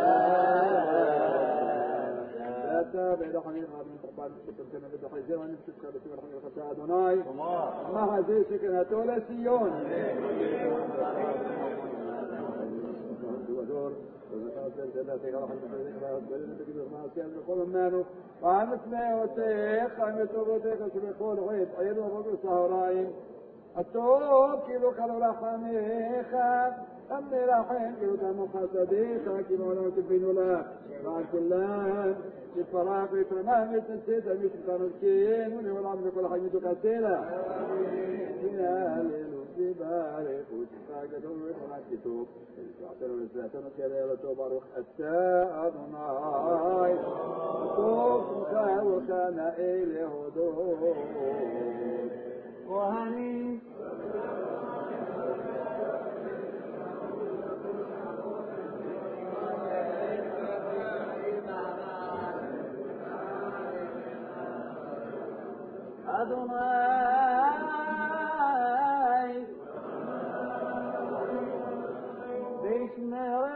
لا تابع نحن نقول من قبل سكرتنا بدحي زي ونفسك بسم الله الرحمن الرحيم أدوناي ما هذه سكنة تولى سيون وعمت ما وتيخ عمت وبوتيخ سبحان غيب أيضا رجل سهرائم التوب كيلو كالو رحميخ أمي رحيم كيلو كالو خسديخ كيلو لو تبينو لا مع الكلام الفراق يترمام يتنسيد أمي تبقى مسكين ولي والعمر كل حاجة كثيرة فينا ليلو في بارك وتفاق دول ونكتوب الفعتر والزعتر كذا لتبارك الساء أدناي توب وكان إليه دور وهني أدوناي باسم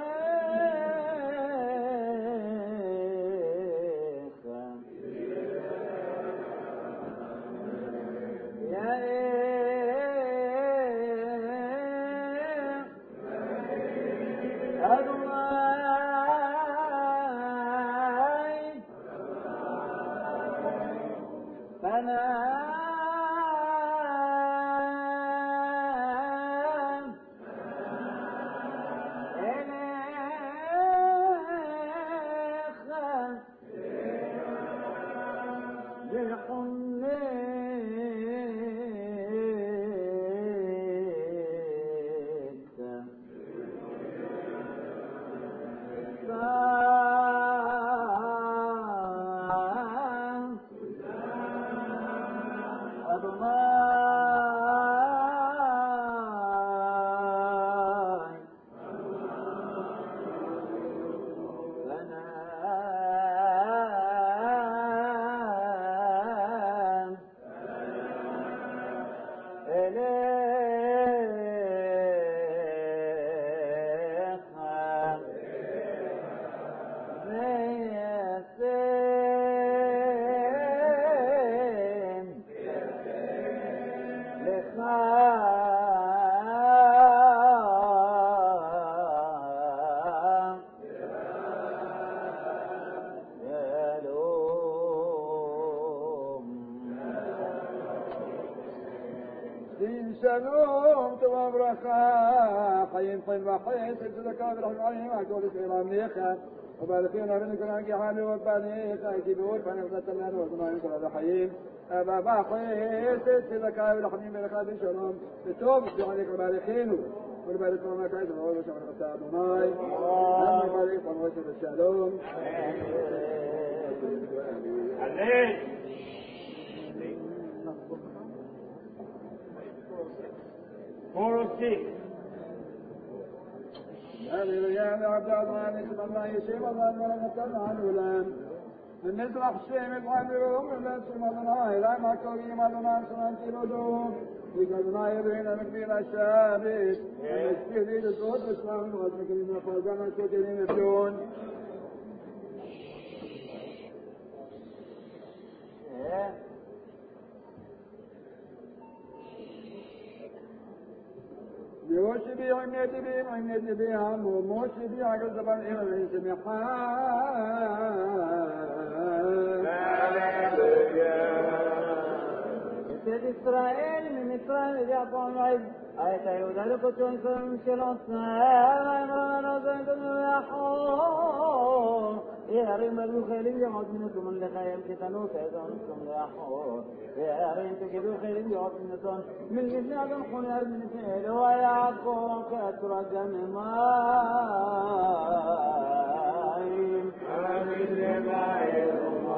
شلوم تبا برخا حين طيب وحين سلسلة كابر رحمة عليهم وعكول اسعرام نيخا وباركينا منكم عنك حامي وبانيخا كبير فنغزة الله وزنا منكم هذا حيين أبا باقي سلسلة كابر رحمة عليهم شلوم بتوب عليك وباركينه ونبارك لنا كعيد الله وشعر غساء دوناي ونبارك لنا وشعر الشلوم عليك Chorus 6. هللويا عبد الله اسم الله يشيم الله ولا نتبع عنه لام من نزرع الشيم الغامرهم من اسم الله لا ما كوري ما لنا سنان تلودهم يقولنا يبين مكبير الشابك ونشتيه لي لصوت الإسلام وغزمك لنا خلقنا الكتلين بدون يوشي بي عميتي بي عميتي بي عمو موشي بي عقل زبان إما من سمحان يسيد إسرائيل من إسرائيل يعطون العز آية يهودا لكتون سلم شلوصنا وإمرنا نوزن كنو يحوم يا ريم الخير يعود منكم اللي خيم كتنو كيدونكم لأحور يا ريم تجدوا خير يعود منكم من جزاق الخير من خير ويعقوم كأترق من مايم آمين لبعير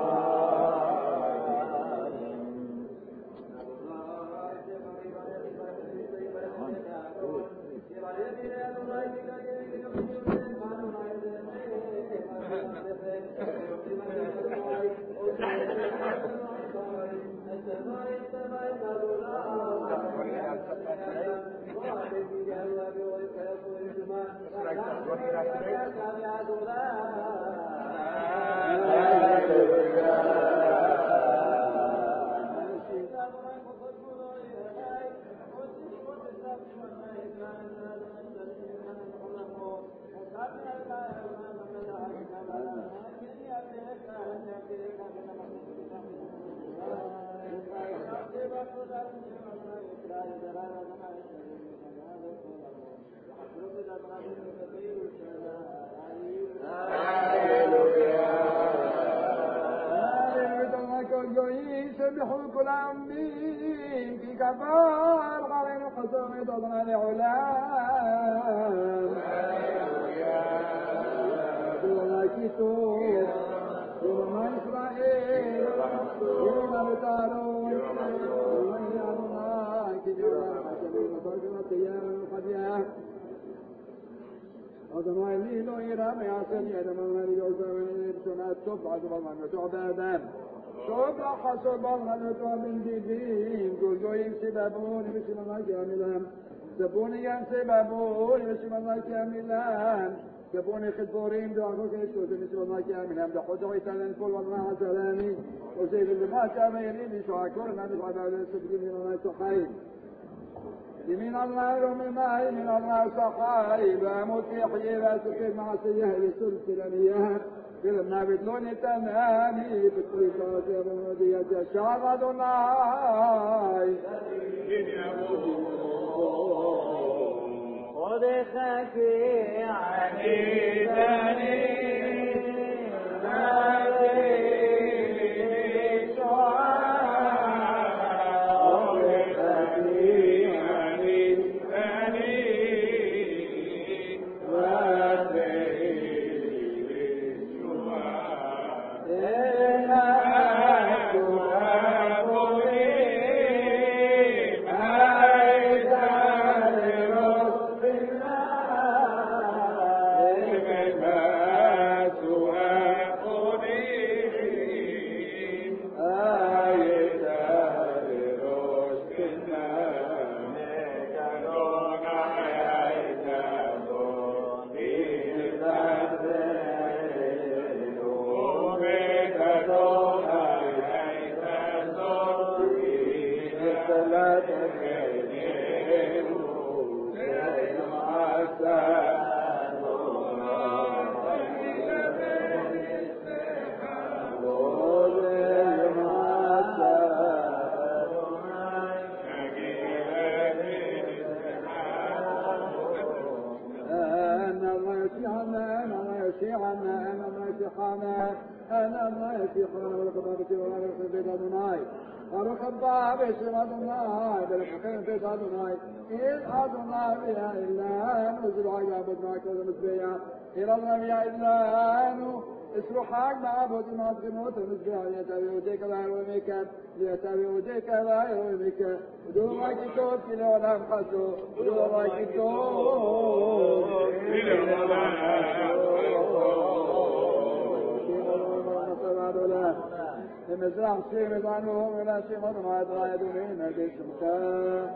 يسبحوا كل عمين في كفار غرين قصر ضمن العلام الله كتوب وما إسرائيل وما بتارون وما يعلمنا كجرا حسبين وصرفنا الطيام القديام وضمع الليل إيرام يعسل يدمنا لجوزا من إبسنا التوب عزب الله تعبادا صبح حسب الغلط من دين جوجوين سببون بسم الله كاملا سبوني سببون بسم الله كاملا سبوني خدبورين دعوك يسوس بسم الله كاملا دحوزوا يتلن كل والله سلامي وسيد اللي ما كاميرين بشعكورنا بشعب على السبقين من الله سحيب من الله ومن معي من الله سحيب وموت يحيي لا سكر مع سيئة لسلسل مياه كلنا بدلون تنامي بكل صلاة ومدية شعب دوناي خذ خفي عنيدني وركبها باسم أدوناي بالحقين في أدوناي إذ أدوناي بها إلا نزل عقابتنا كذا مسبيا إلى الله بها إلا اسرو حاج معبود معظموت مسبيا ليتبعوتك لا يومك ليتبعوتك لا يومك ودو ما كتوب كلا ولا مخصو ودو ما كتوب المزرعة سير عنهم ولا سمر ما أدرى يدونين الجسمكان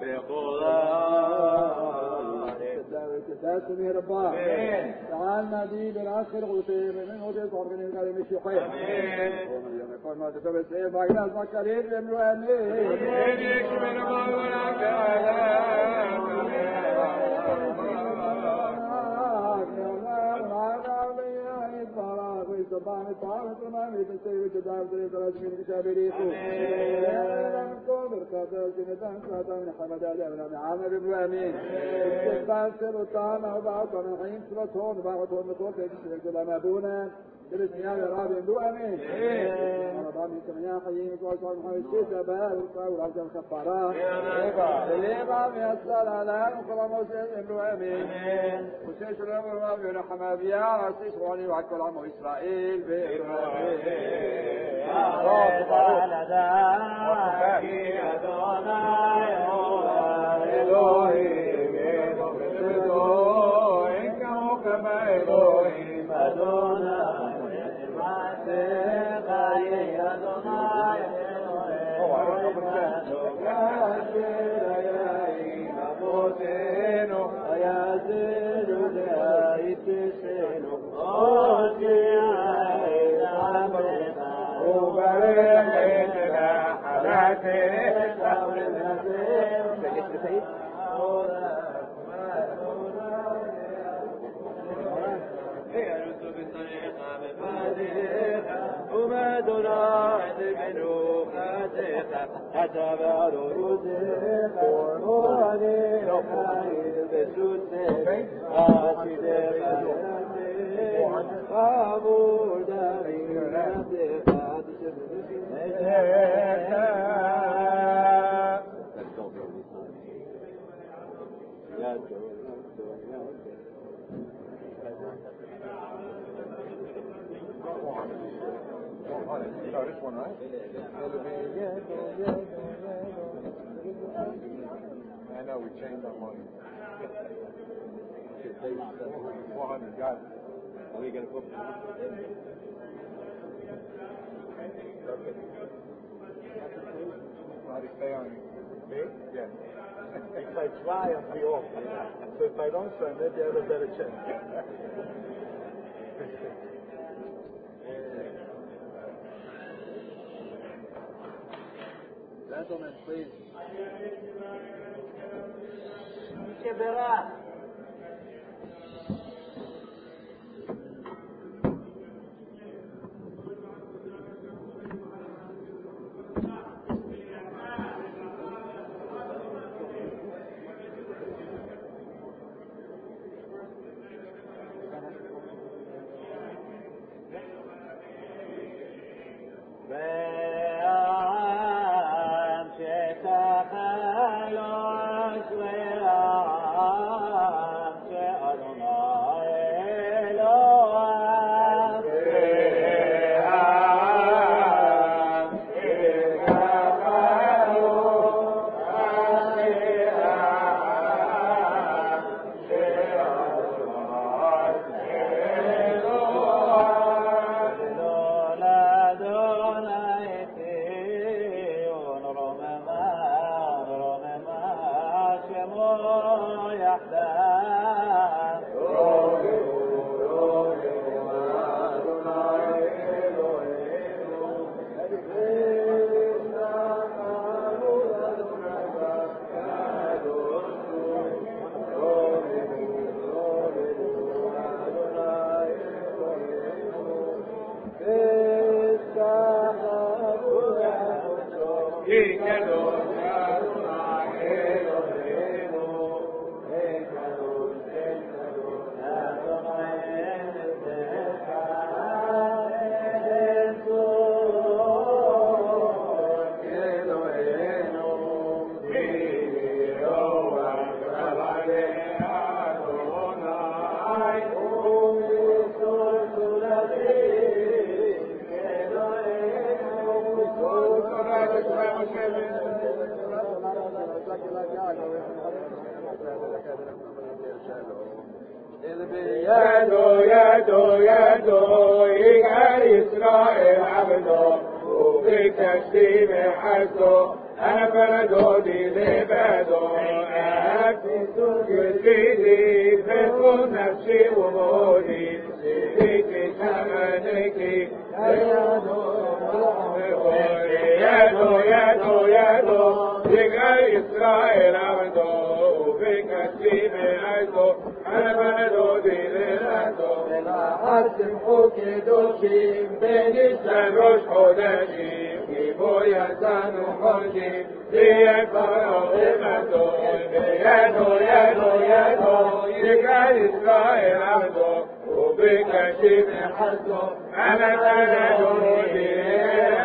تداسم يا رباه تعالنا دي بالعسكر غطير من وجه صار من الغالي مش يحيي ومن يوم يكون ما تسوي السيف باقي ناس مكالين يملواني يجيك من الله سبحان تعالى تمامي تسوي تدار درجة من كتابريكو لم تقدر كذا جنتان كذا من حمد الله من عامر إبراهيم استقبال سلطان وبعض من حين سلطان وبعض من طول تجسد الجلام أبونا بالاسمياء الرابع يمدو امين ربا من كميان قيمك وصال محمد سيسا بارك ورحمة الخفارات للإمام يسأل على وكل موسى يمدو امين وسيس الأمر الرابع رحمة بيا وسيس واني وعد كل عمو إسرائيل بإبراهيم يا رب العالمين أدوناي إلهي بيدو إنك مكما إلهي أدوناي يا أدوناي This one, right? I know we changed our money. 400, got it. Are we going to book? How do you stay on it? Me? Yeah. If I try, I'll be off. So if I don't try, maybe I have a better chance. Gentlemen, please. يدو يجعل إسرائيل عبده وفي تشتيم حسه أنا بلدودي لبدو أكتو جديدي بكل نفسي ومودي سيدي شمنكي يدو يجعل إسرائيل عبده وفي تشتيم حسه أنا بلدودي لبدو أسمحوا كدوشي بنسان روش حداشي كيبو يسان حوشي بيكارو إمام عبده يدو يدو يدو بك إسرائيل عبده وبك شبه حده أنا بلده